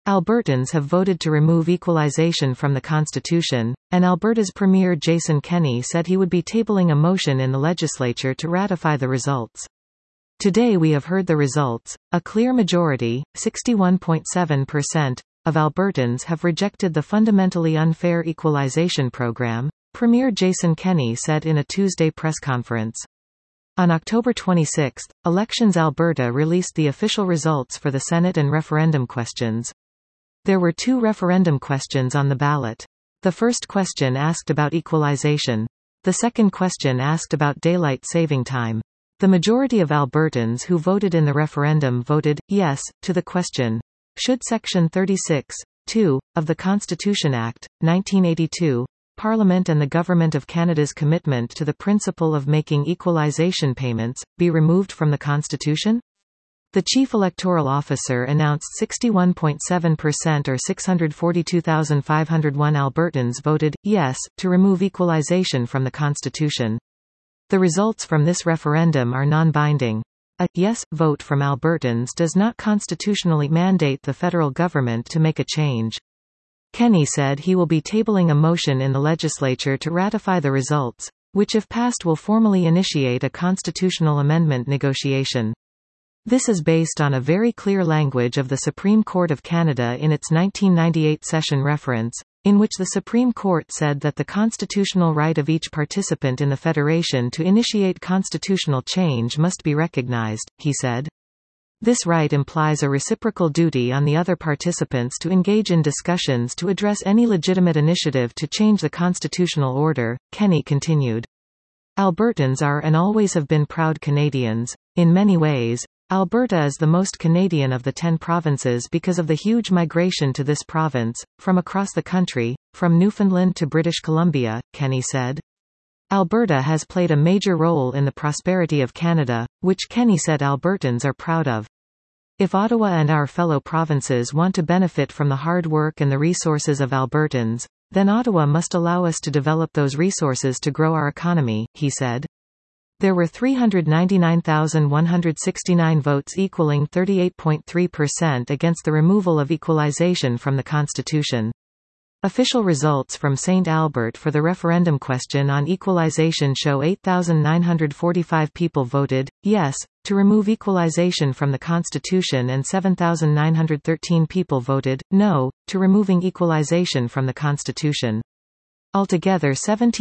Albertans have voted to remove equalization from the Constitution, and Alberta's Premier Jason Kenney said he would be tabling a motion in the legislature to ratify the results. Today we have heard the results. A clear majority, 61.7%, of Albertans have rejected the fundamentally unfair equalization program, Premier Jason Kenney said in a Tuesday press conference. On October 26, Elections Alberta released the official results for the Senate and referendum questions. There were 2 referendum questions on the ballot. The first question asked about equalization. The second question asked about daylight saving time. The majority of Albertans who voted in the referendum voted yes to the question, should Section 36(2) of the Constitution Act, 1982, Parliament and the Government of Canada's commitment to the principle of making equalization payments, be removed from the Constitution? The Chief Electoral Officer announced 61.7% or 642,501 Albertans voted yes to remove equalization from the Constitution. The results from this referendum are non-binding. A yes vote from Albertans does not constitutionally mandate the federal government to make a change. Kenney said he will be tabling a motion in the legislature to ratify the results, which if passed will formally initiate a constitutional amendment negotiation. This is based on a very clear language of the Supreme Court of Canada in its 1998 session reference, in which the Supreme Court said that the constitutional right of each participant in the Federation to initiate constitutional change must be recognized, he said. This right implies a reciprocal duty on the other participants to engage in discussions to address any legitimate initiative to change the constitutional order, Kenney continued. Albertans are and always have been proud Canadians. In many ways, Alberta is the most Canadian of the 10 provinces because of the huge migration to this province, from across the country, from Newfoundland to British Columbia, Kenney said. Alberta has played a major role in the prosperity of Canada, which Kenney said Albertans are proud of. If Ottawa and our fellow provinces want to benefit from the hard work and the resources of Albertans, then Ottawa must allow us to develop those resources to grow our economy, he said. There were 399,169 votes equaling 38.3% against the removal of equalization from the Constitution. Official results from St. Albert for the referendum question on equalization show 8,945 people voted yes to remove equalization from the Constitution and 7,913 people voted no to removing equalization from the Constitution. Altogether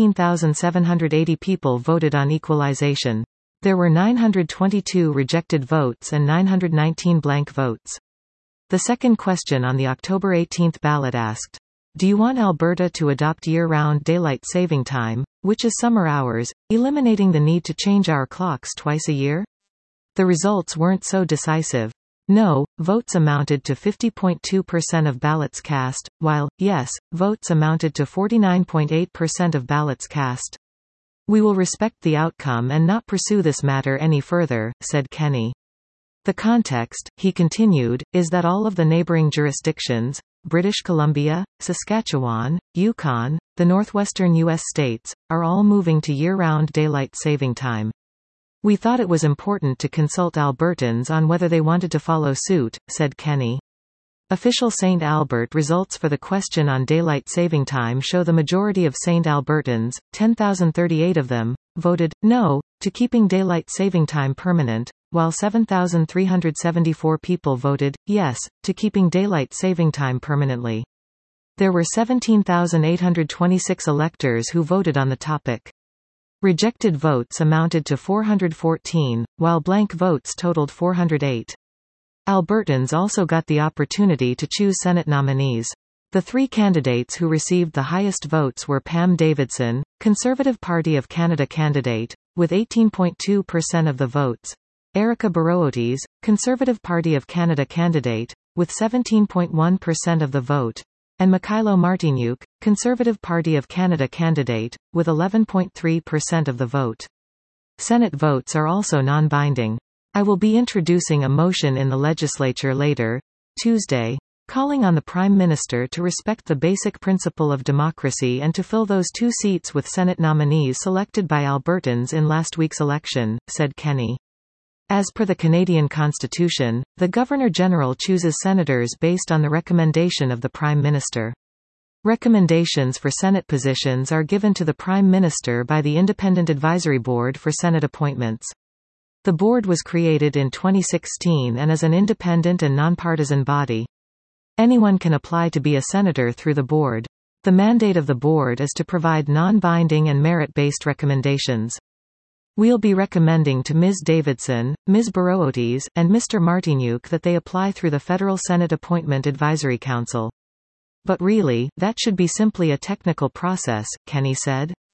17,780 people voted on equalization. There were 922 rejected votes and 919 blank votes. The second question on the October 18 ballot asked, do you want Alberta to adopt year-round daylight saving time, which is summer hours, eliminating the need to change our clocks twice a year? The results weren't so decisive. No votes amounted to 50.2% of ballots cast, while yes votes amounted to 49.8% of ballots cast. We will respect the outcome and not pursue this matter any further, said Kenney. The context, he continued, is that all of the neighboring jurisdictions, British Columbia, Saskatchewan, Yukon, the northwestern U.S. states, are all moving to year-round daylight saving time. We thought it was important to consult Albertans on whether they wanted to follow suit, said Kenney. Official St. Albert results for the question on daylight saving time show the majority of St. Albertans, 10,038 of them, voted no to keeping daylight saving time permanent, while 7,374 people voted yes to keeping daylight saving time permanently. There were 17,826 electors who voted on the topic. Rejected votes amounted to 414, while blank votes totaled 408. Albertans also got the opportunity to choose Senate nominees. The 3 candidates who received the highest votes were Pam Davidson, Conservative Party of Canada candidate, with 18.2% of the votes, Erica Barootes, Conservative Party of Canada candidate, with 17.1% of the vote, and Mikhailo Martinyuk, Conservative Party of Canada candidate, with 11.3% of the vote. Senate votes are also non-binding. I will be introducing a motion in the legislature later, Tuesday, calling on the Prime Minister to respect the basic principle of democracy and to fill those 2 seats with Senate nominees selected by Albertans in last week's election, said Kenney. As per the Canadian Constitution, the Governor-General chooses senators based on the recommendation of the Prime Minister. Recommendations for Senate positions are given to the Prime Minister by the Independent Advisory Board for Senate appointments. The board was created in 2016 and is an independent and nonpartisan body. Anyone can apply to be a senator through the board. The mandate of the board is to provide non-binding and merit-based recommendations. We'll be recommending to Ms. Davidson, Ms. Borowotes, and Mr. Martiniuk that they apply through the Federal Senate Appointment Advisory Council. But really, that should be simply a technical process, Kenney said.